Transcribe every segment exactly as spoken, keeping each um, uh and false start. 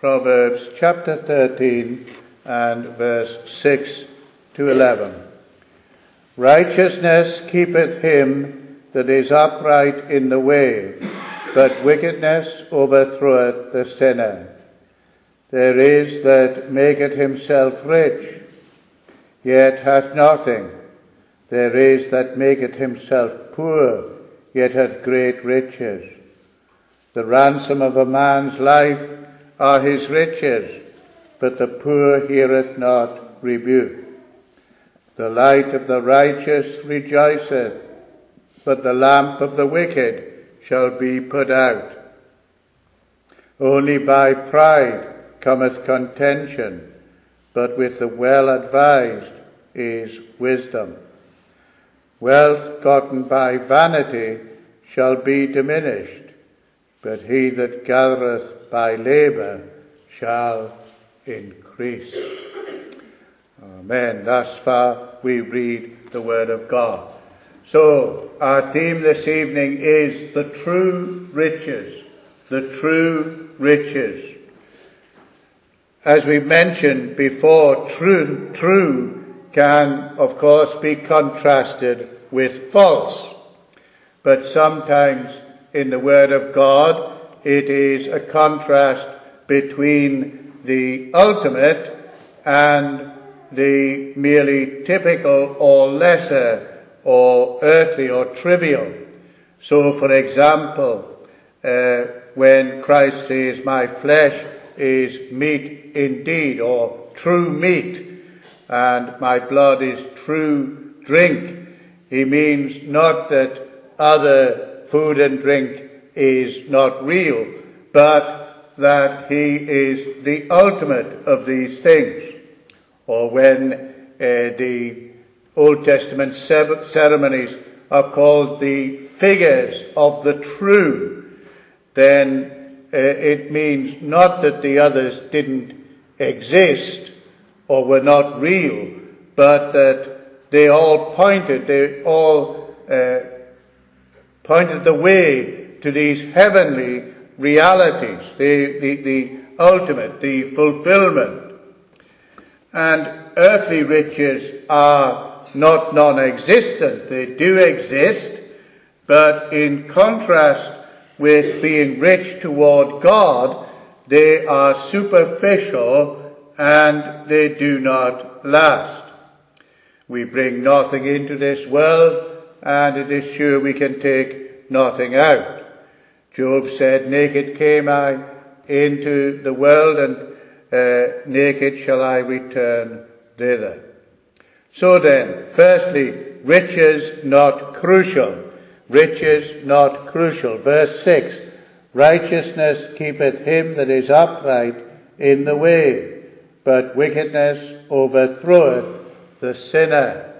Proverbs chapter thirteen and verse six to eleven. Righteousness keepeth him that is upright in the way, but wickedness overthroweth the sinner. There is that maketh himself rich, yet hath nothing. There is that maketh himself poor, yet hath great riches. The ransom of a man's life are his riches, but the poor heareth not rebuke. The light of the righteous rejoiceth, but the lamp of the wicked shall be put out. Only by pride cometh contention, but with the well-advised is wisdom. Wealth gotten by vanity shall be diminished, but he that gathereth by labour shall increase. Amen. Thus far we read the word of God. So our theme this evening is the true riches. The true riches. As we mentioned before, true, true can, of course, be contrasted with false. But sometimes in the Word of God, it is a contrast between the ultimate and the merely typical or lesser or earthly or trivial. So, for example, uh, when Christ says, "My flesh is meat indeed," or true meat, and my blood is true drink, he means not that other food and drink is not real, but that he is the ultimate of these things. Or when uh, the Old Testament ceremonies are called the figures of the true, then Uh, it means not that the others didn't exist or were not real, but that they all pointed, they all uh, pointed the way to these heavenly realities, the, the, the ultimate, the fulfillment. And earthly riches are not non-existent. They do exist, but in contrast with being rich toward God, they are superficial and they do not last. We bring nothing into this world, and it is sure we can take nothing out. Job said, "Naked came I into the world, and uh, naked shall I return thither." So then, firstly, riches not crucial. Riches not crucial. Verse six, righteousness keepeth him that is upright in the way, but wickedness overthroweth the sinner.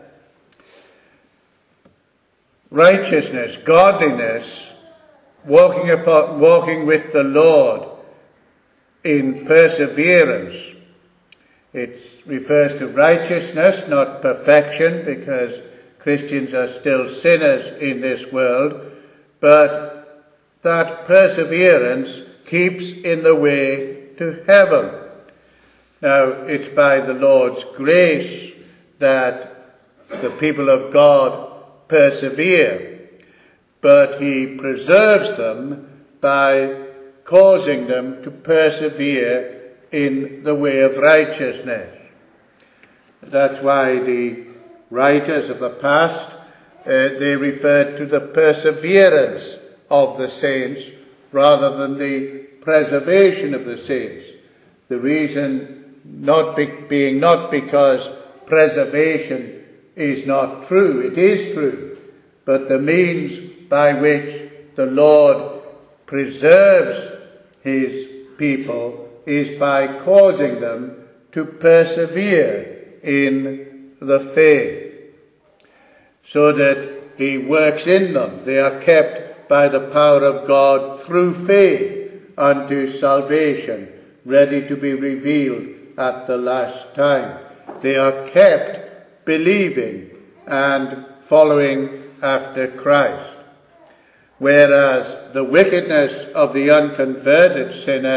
Righteousness, godliness, walking upon, walking with the Lord in perseverance. It refers to righteousness, not perfection, because Christians are still sinners in this world, but that perseverance keeps in the way to heaven. Now, it's by the Lord's grace that the people of God persevere, but he preserves them by causing them to persevere in the way of righteousness. That's why the writers of the past, uh, they referred to the perseverance of the saints rather than the preservation of the saints. The reason not be, being not because preservation is not true, it is true, but the means by which the Lord preserves his people is by causing them to persevere in the faith, so that he works in them. They are kept by the power of God through faith unto salvation, ready to be revealed at the last time. They are kept believing and following after Christ. Whereas the wickedness of the unconverted sinner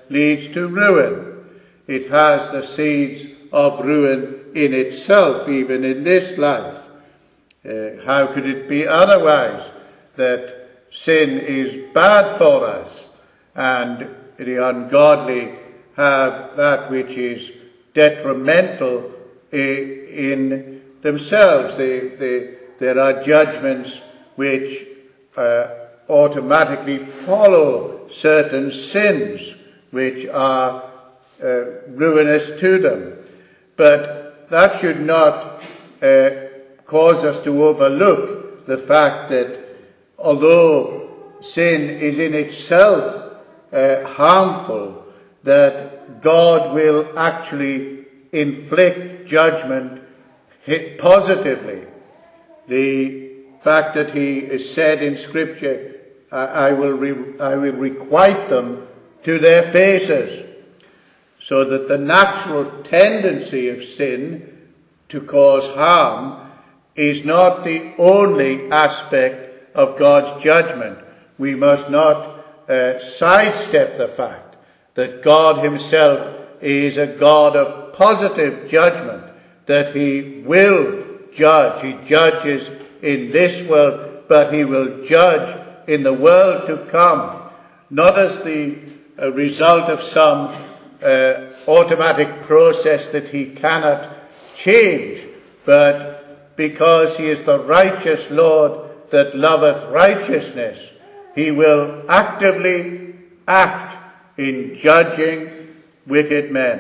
leads to ruin. It has the seeds of ruin in itself, even in this life. Uh, how could it be otherwise that sin is bad for us and the ungodly have that which is detrimental in themselves? They, they, there are judgments which uh, automatically follow certain sins which are uh, ruinous to them. But that should not uh, cause us to overlook the fact that although sin is in itself uh, harmful, that God will actually inflict judgment positively. The fact that he is said in Scripture, I, I will re, I will requite them to their faces, so that the natural tendency of sin to cause harm is not the only aspect of God's judgment. We must not uh, sidestep the fact that God himself is a God of positive judgment, that he will judge. He judges in this world, but he will judge in the world to come, not as the uh, result of some uh, automatic process that he cannot change, but because he is the righteous Lord that loveth righteousness, he will actively act in judging wicked men.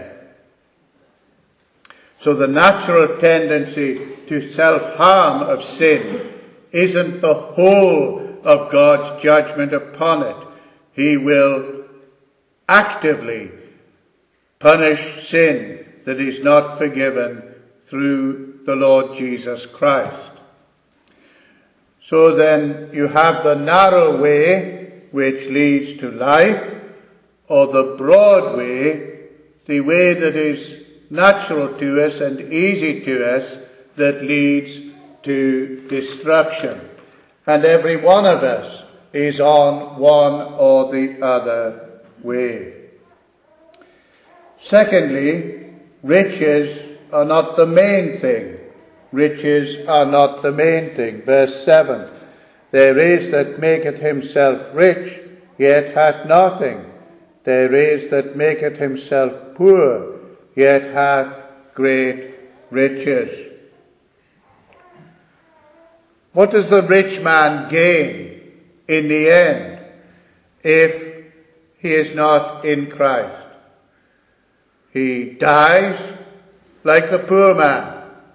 So the natural tendency to self-harm of sin isn't the whole of God's judgment upon it. He will actively punish sin that is not forgiven through the Lord Jesus Christ. So then you have the narrow way which leads to life, or the broad way, the way that is natural to us and easy to us, that leads to destruction. And every one of us is on one or the other way. Secondly, riches are not the main thing. Riches are not the main thing. Verse seven. There is that maketh himself rich, yet hath nothing. There is that maketh himself poor, yet hath great riches. What does the rich man gain in the end if he is not in Christ? He dies like the poor man.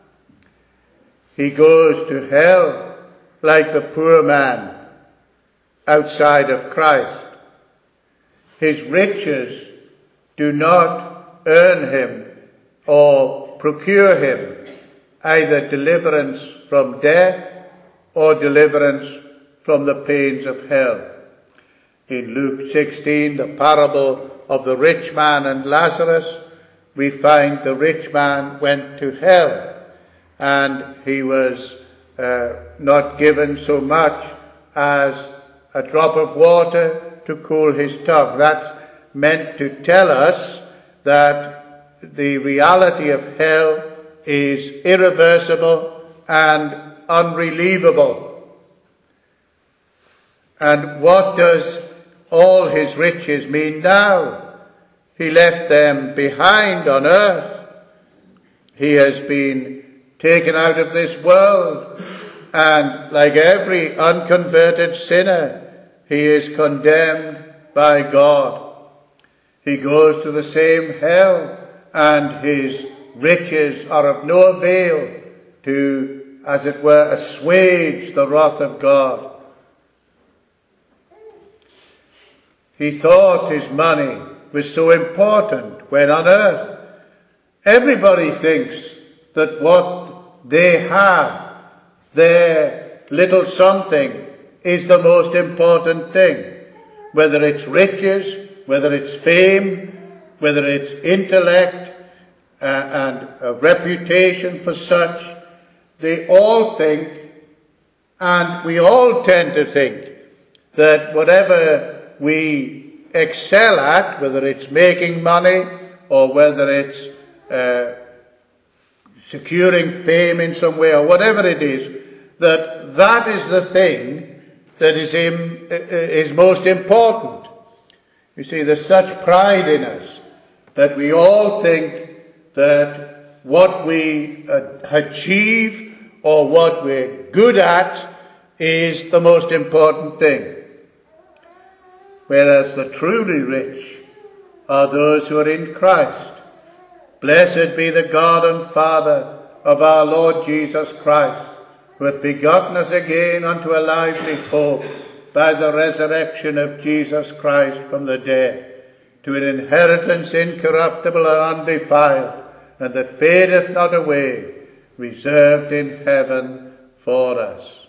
He goes to hell like the poor man outside of Christ. His riches do not earn him or procure him either deliverance from death or deliverance from the pains of hell. In Luke sixteen, the parable of the rich man and Lazarus, we find the rich man went to hell, and he was uh, not given so much as a drop of water to cool his tongue. That's meant to tell us that the reality of hell is irreversible and unrelievable. And what does all his riches mean now? He left them behind on earth. He has been taken out of this world, and like every unconverted sinner, he is condemned by God. He goes to the same hell, and his riches are of no avail to, as it were, assuage the wrath of God. He thought his money was so important when on earth. Everybody thinks that what they have, their little something, is the most important thing. Whether it's riches, whether it's fame, whether it's intellect uh, and a reputation for such, they all think, and we all tend to think, that whatever we excel at, whether it's making money or whether it's uh, securing fame in some way or whatever it is, that that is the thing that is, im- is most important. You see, there's such pride in us that we all think that what we uh, achieve or what we're good at is the most important thing. Whereas the truly rich are those who are in Christ. Blessed be the God and Father of our Lord Jesus Christ, who hath begotten us again unto a lively hope by the resurrection of Jesus Christ from the dead, to an inheritance incorruptible and undefiled, and that fadeth not away, reserved in heaven for us.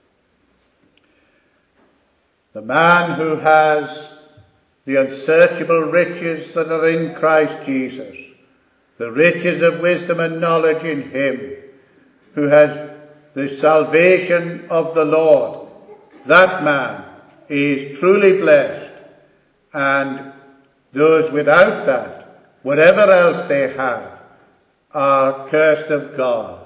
The man who has the unsearchable riches that are in Christ Jesus, the riches of wisdom and knowledge in him, who has the salvation of the Lord, that man is truly blessed, and those without that, whatever else they have, are cursed of God.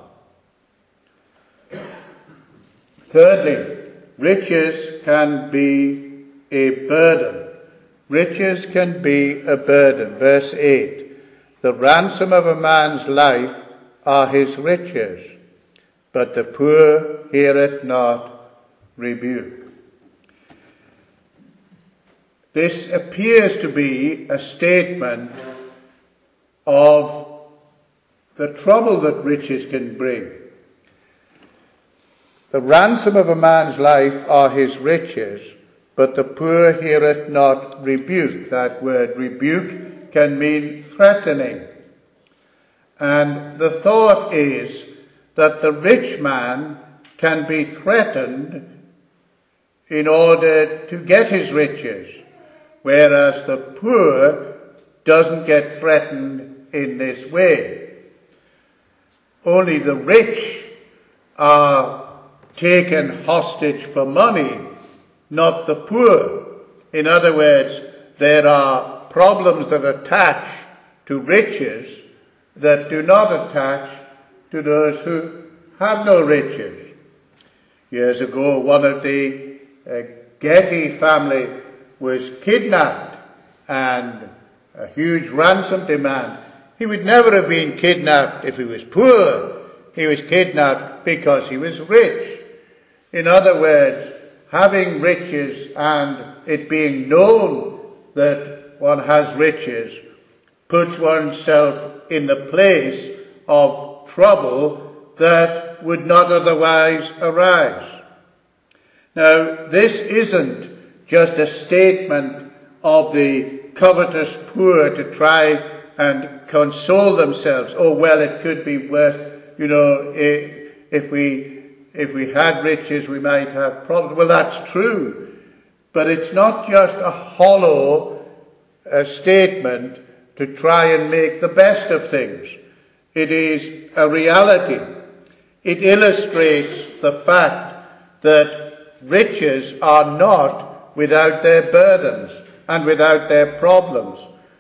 Thirdly, riches can be a burden. Riches can be a burden. Verse eight. The ransom of a man's life are his riches, but the poor heareth not rebuke. This appears to be a statement of the trouble that riches can bring. The ransom of a man's life are his riches, but the poor heareth not rebuke. That word rebuke can mean threatening. And the thought is that the rich man can be threatened in order to get his riches, whereas the poor doesn't get threatened in this way. Only the rich are taken hostage for money, not the poor. In other words, there are problems that attach to riches that do not attach to those who have no riches. Years ago, one of the uh, Getty family was kidnapped, and a huge ransom demand. He would never have been kidnapped if he was poor. He was kidnapped because he was rich. In other words, having riches and it being known that one has riches puts oneself in the place of trouble that would not otherwise arise. Now, this isn't just a statement of the covetous poor to try and console themselves. Oh, well, it could be worse. You know, if we, if we had riches, we might have problems. Well, that's true. But it's not just a hollow a statement to try and make the best of things. It is a reality. It illustrates the fact that riches are not without their burdens and without their problems.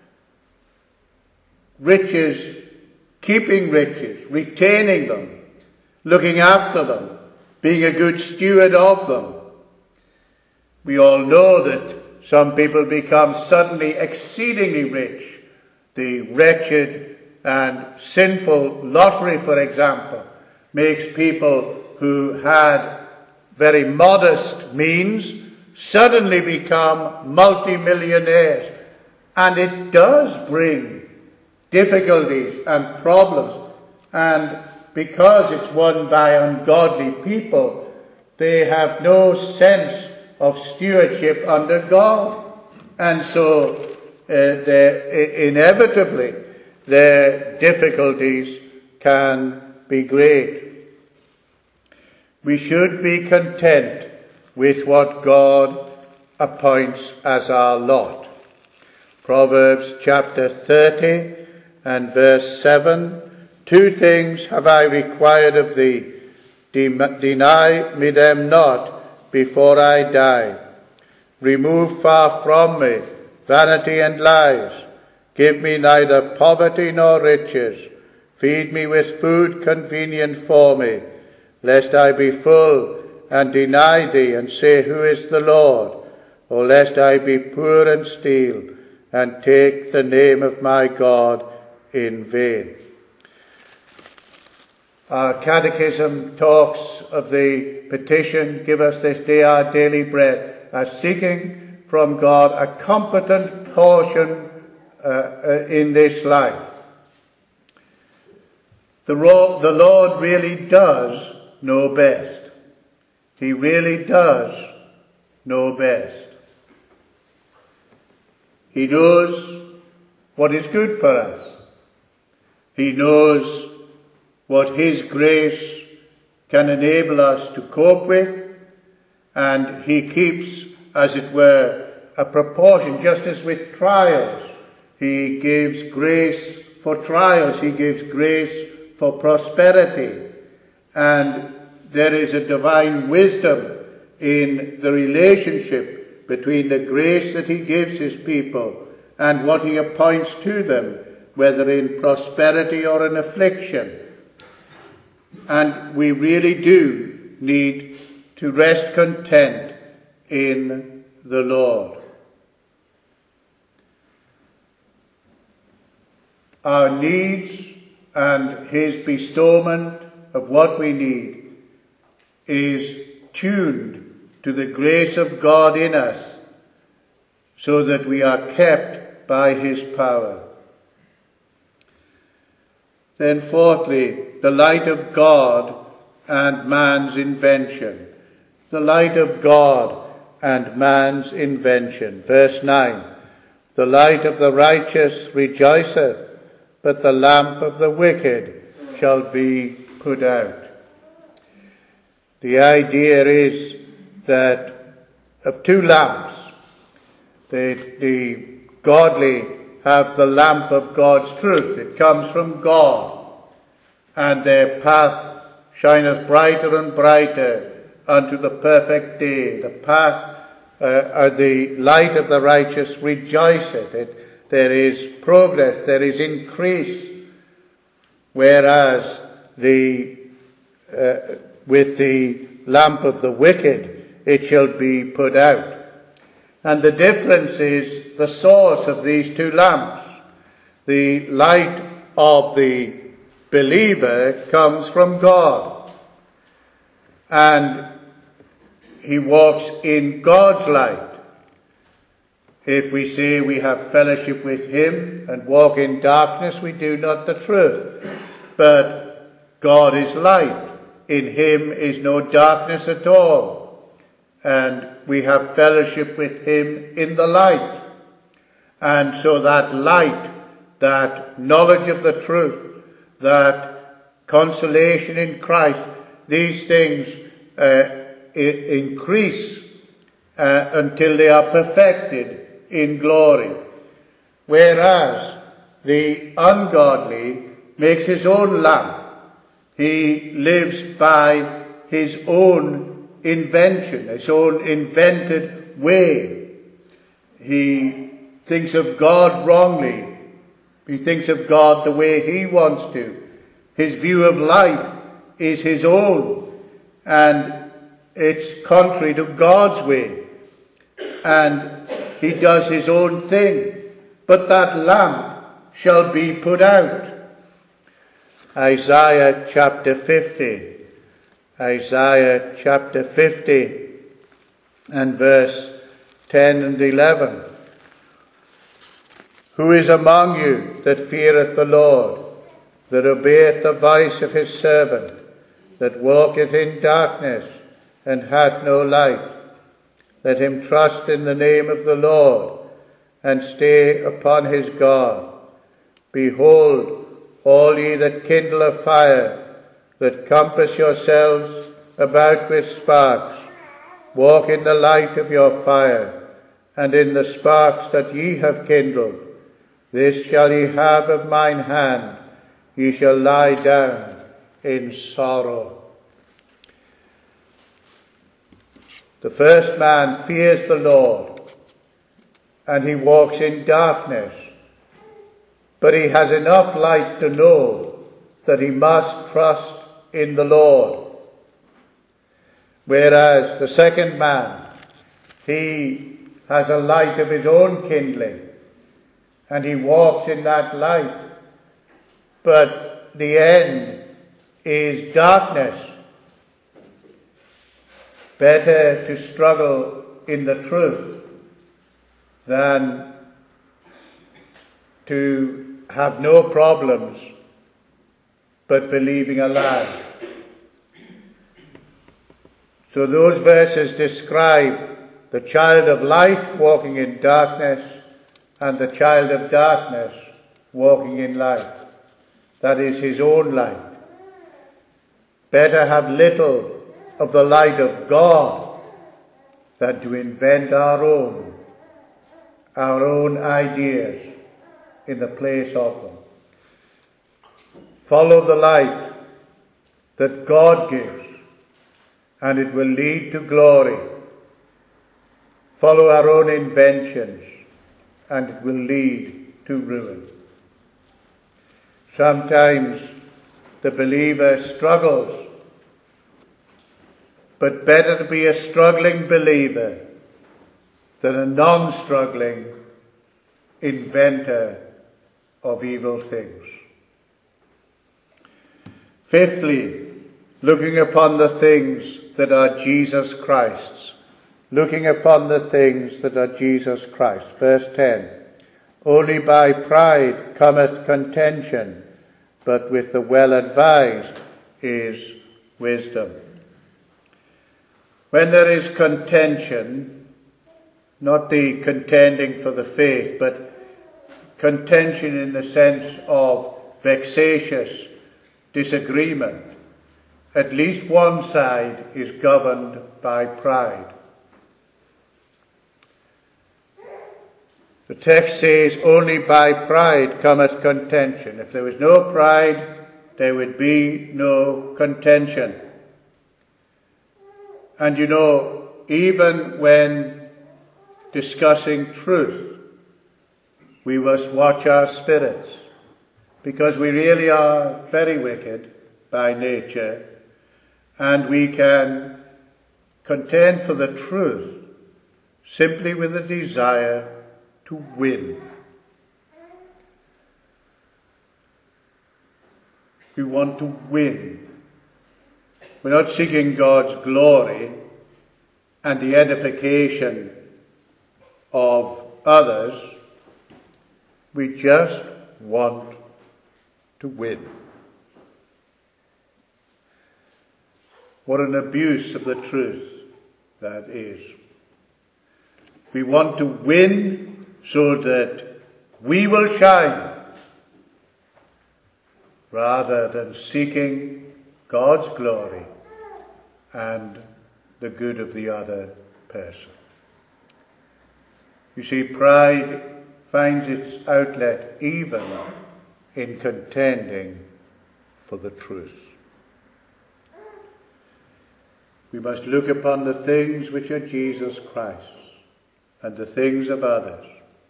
Riches, keeping riches, retaining them, looking after them, being a good steward of them. We all know that some people become suddenly exceedingly rich. The wretched and sinful lottery, for example, makes people who had very modest means suddenly become multimillionaires. And it does bring difficulties and problems. And because it's won by ungodly people, they have no sense of stewardship under God. And so uh, they're, inevitably their difficulties can be great. We should be content with what God appoints as our lot. Proverbs chapter thirty and verse seven. Two things have I required of thee. Deny me them not before I die. Remove far from me vanity and lies. Give me neither poverty nor riches. Feed me with food convenient for me, lest I be full and deny thee and say, Who is the Lord? Or lest I be poor and steal and take the name of my God in vain. Our catechism talks of the petition, give us this day our daily bread, as seeking from God a competent portion uh, uh, in this life. The, ro- the Lord really does know best. He really does know best. He knows what is good for us. He knows what His grace can enable us to cope with, and He keeps, as it were, a proportion, just as with trials. He gives grace for trials, He gives grace for prosperity, and there is a divine wisdom in the relationship between the grace that He gives His people and what He appoints to them, whether in prosperity or in affliction. And we really do need to rest content in the Lord. Our needs and His bestowment of what we need is tuned to the grace of God in us, so that we are kept by His power. Then fourthly, the light of God and man's invention. The light of God and man's invention. Verse nine, the light of the righteous rejoiceth, but the lamp of the wicked shall be put out. The idea is that of two lamps, the, the godly have the lamp of God's truth. It comes from God, and their path shineth brighter and brighter unto the perfect day. The path, uh, or the light of the righteous rejoiceth. It, there is progress, there is increase, whereas the uh, with the lamp of the wicked it shall be put out. And the difference is the source of these two lamps. The light of the believer comes from God, and he walks in God's light. If we say we have fellowship with Him and walk in darkness, we do not the truth. But God is light. In Him is no darkness at all. And we have fellowship with Him in the light. And so that light, that knowledge of the truth, that consolation in Christ, these things uh, I- increase uh, until they are perfected in glory. Whereas the ungodly makes his own lamp. He lives by his own invention, his own invented way. He thinks of God wrongly. He thinks of God the way he wants to. His view of life is his own, and it's contrary to God's way. And he does his own thing. But that lamp shall be put out. Isaiah chapter fifty. Isaiah chapter fifty and verse ten and eleven. Who is among you that feareth the Lord, that obeyeth the voice of his servant, that walketh in darkness and hath no light? Let him trust in the name of the Lord, and stay upon his God. Behold, all ye that kindle a fire, that compass yourselves about with sparks, walk in the light of your fire, and in the sparks that ye have kindled. This shall ye have of mine hand, ye shall lie down in sorrow. The first man fears the Lord. and he walks in darkness, but he has enough light to know that he must trust in the Lord. Whereas the second man, he has a light of his own kindling, and he walks in that light, but the end is darkness. Better to struggle in the truth than to have no problems but believing a lie. So those verses describe the child of light walking in darkness and the child of darkness walking in light. That is his own light. Better have little of the light of God than to invent our own, our own ideas in the place of them. Follow the light that God gives, and it will lead to glory. Follow our own inventions, and it will lead to ruin. Sometimes the believer struggles, but better to be a struggling believer than a non-struggling inventor of evil things. Fifthly, looking upon the things that are Jesus Christ's. Looking upon the things that are Jesus Christ. Verse ten. Only by pride cometh contention, but with the well-advised is wisdom. When there is contention, not the contending for the faith, but contention in the sense of vexatious disagreement, at least one side is governed by pride. The text says, only by pride cometh contention. If there was no pride, there would be no contention. And you know, even when discussing truth, we must watch our spirits, because we really are very wicked by nature, and we can contend for the truth simply with a desire to win. We want to win. We're not seeking God's glory and the edification of others. We just want to win. What an abuse of the truth that is. We want to win so that we will shine, rather than seeking God's glory and the good of the other person. You see, pride finds its outlet even in contending for the truth. We must look upon the things which are Jesus Christ's and the things of others.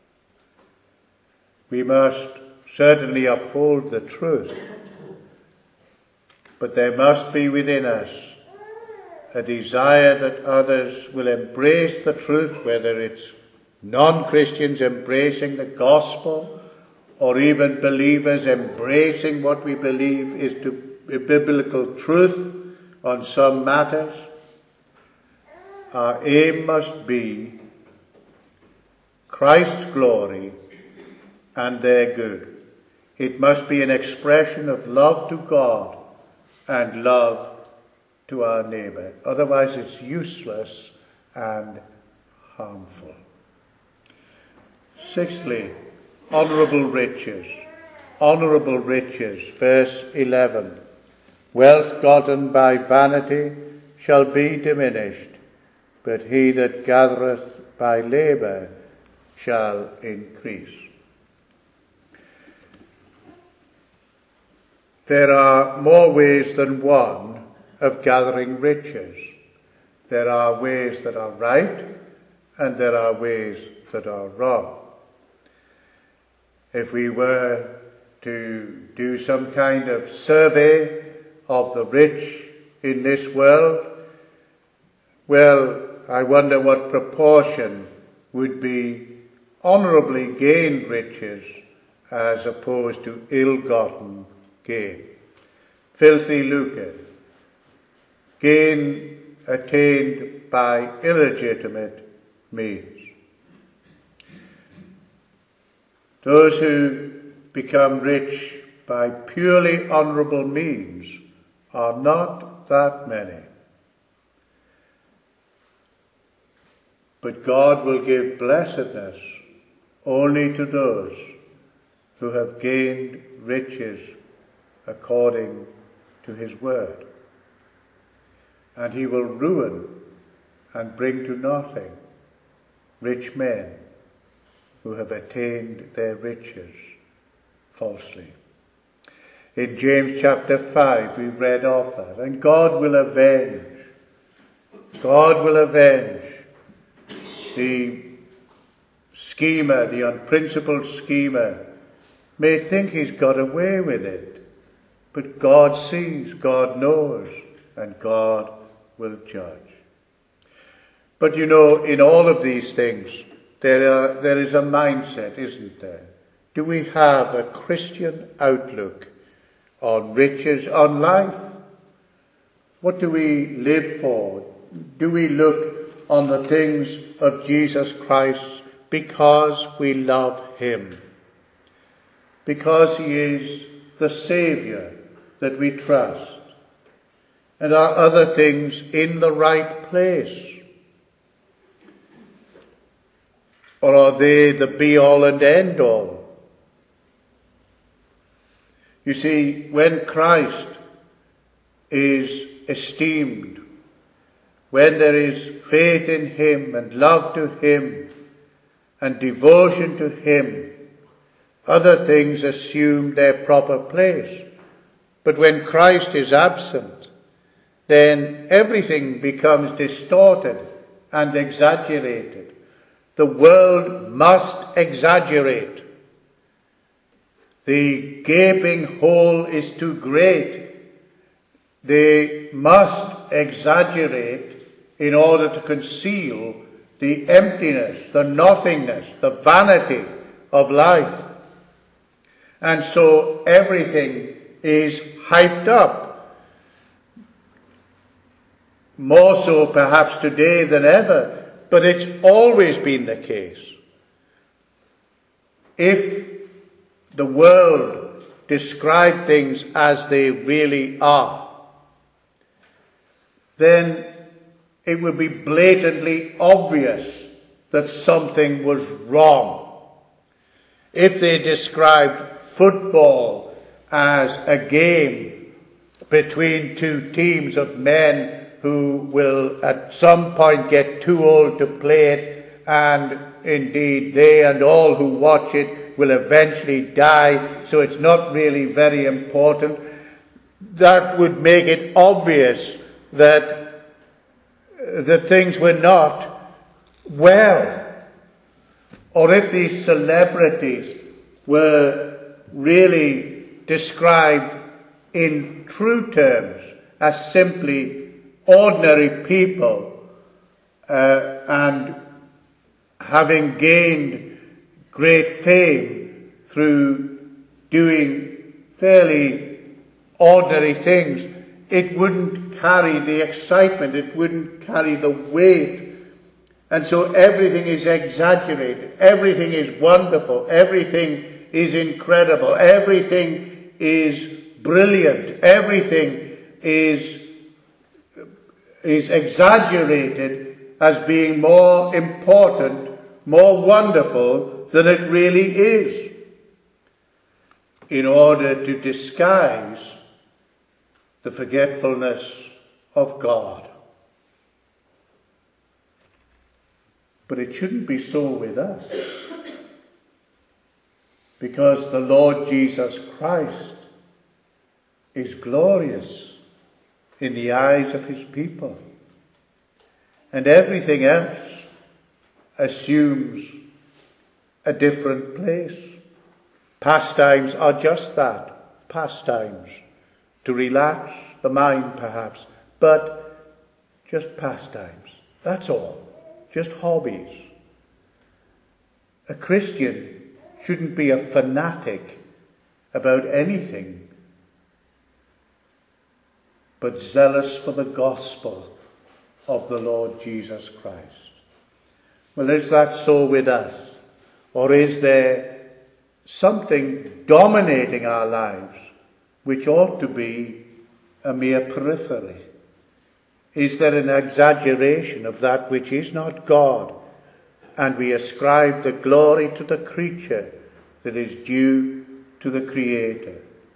We must certainly uphold the truth, but there must be within us a desire that others will embrace the truth, whether it's non-Christians embracing the gospel, or even believers embracing what we believe is to be biblical truth on some matters. Our aim must be Christ's glory and their good. It must be an expression of love to God and love to our neighbour. Otherwise it's useless and harmful. Sixthly, honourable riches. Honourable riches. Verse eleven. Wealth gotten by vanity shall be diminished, but he that gathereth by labour shall increase. There are more ways than one of gathering riches. There are ways that are right, and there are ways that are wrong. If we were to do some kind of survey of the rich in this world, well, I wonder what proportion would be honourably gained riches as opposed to ill-gotten gain. Filthy lucre, gain attained by illegitimate means. Those who become rich by purely honourable means are not that many. But God will give blessedness only to those who have gained riches according to his word. And he will ruin and bring to nothing rich men who have attained their riches falsely. In James chapter five we read of that. And God will avenge. God will avenge the schemer, the unprincipled schemer, may think he's got away with it. But God sees, God knows, and God will judge. But you know, in all of these things, there are, there is a mindset, isn't there? Do we have a Christian outlook on riches, on life? What do we live for? Do we look on the things of Jesus Christ because we love him? Because he is the Saviour that we trust? And are other things in the right place? Or are they the be-all and end-all? You see, when Christ is esteemed, when there is faith in him and love to him and devotion to him, other things assume their proper place. But when Christ is absent, then everything becomes distorted and exaggerated. The world must exaggerate. The gaping hole is too great. They must exaggerate in order to conceal the emptiness, the nothingness, the vanity of life. And so everything is hyped up. More so perhaps today than ever, but it's always been the case. If the world described things as they really are, then it would be blatantly obvious that something was wrong. If they described football as a game between two teams of men who will at some point get too old to play it, and indeed they and all who watch it will eventually die, so it's not really very important, that would make it obvious that the things were not well. Or if these celebrities were really described in true terms as simply ordinary people, uh, and having gained great fame through doing fairly ordinary things, it wouldn't carry the excitement, it wouldn't carry the weight. And so everything is exaggerated, everything is wonderful, everything is incredible, everything is brilliant, everything is, is exaggerated as being more important, more wonderful than it really is, in order to disguise the forgetfulness of God. But it shouldn't be so with us, because the Lord Jesus Christ is glorious in the eyes of his people, and everything else assumes a different place. Pastimes are just that, pastimes, to relax the mind perhaps, but just pastimes. That's all, just hobbies. A Christian shouldn't be a fanatic about anything, but zealous for the gospel of the Lord Jesus Christ. Well, is that so with us? Or is there something dominating our lives which ought to be a mere periphery? Is there an exaggeration of that which is not God, and we ascribe the glory to the creature that is due to the Creator?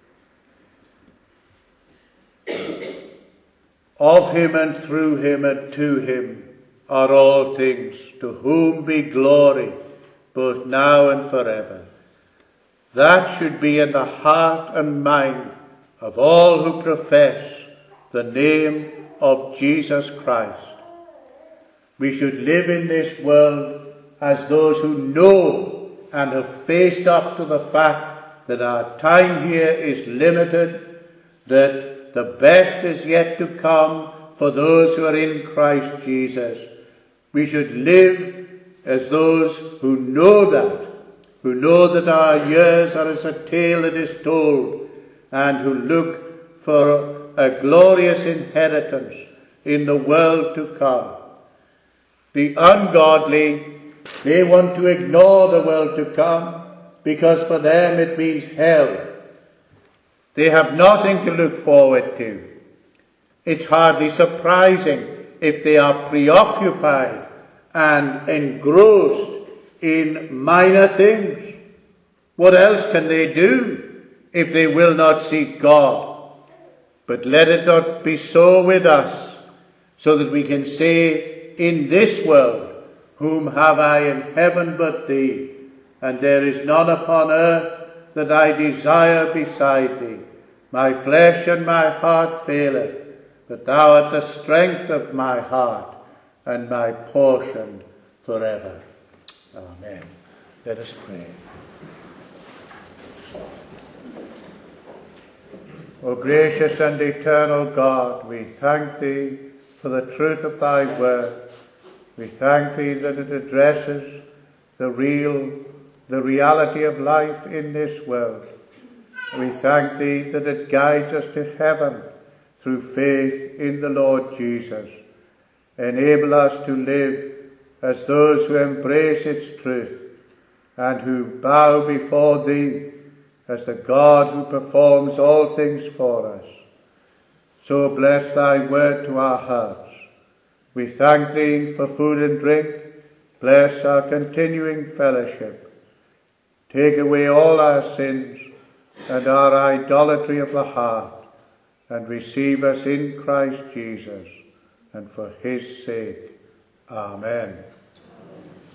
Of him and through him and to him are all things, to whom be glory both now and forever. That should be in the heart and mind of all who profess the name of Jesus Christ. We should live in this world as those who know and have faced up to the fact that our time here is limited, that the best is yet to come for those who are in Christ Jesus. We should live as those who know that, who know that our years are as a tale that is told, and who look for a glorious inheritance in the world to come. The ungodly, they want to ignore the world to come, because for them it means hell. They have nothing to look forward to. It's hardly surprising if they are preoccupied and engrossed in minor things. What else can they do if they will not seek God? But let it not be so with us, so that we can say in this world, whom have I in heaven but thee? And there is none upon earth that I desire beside thee. My flesh and my heart faileth, but thou art the strength of my heart and my portion forever. Amen. Let us pray. O gracious and eternal God, we thank thee for the truth of thy word. We thank thee that it addresses the real, the reality of life in this world. We thank thee that it guides us to heaven through faith in the Lord Jesus. Enable us to live as those who embrace its truth and who bow before thee as the God who performs all things for us. So bless thy word to our hearts. We thank thee for food and drink. Bless our continuing fellowship. Take away all our sins and our idolatry of the heart, and receive us in Christ Jesus, and for his sake. Amen.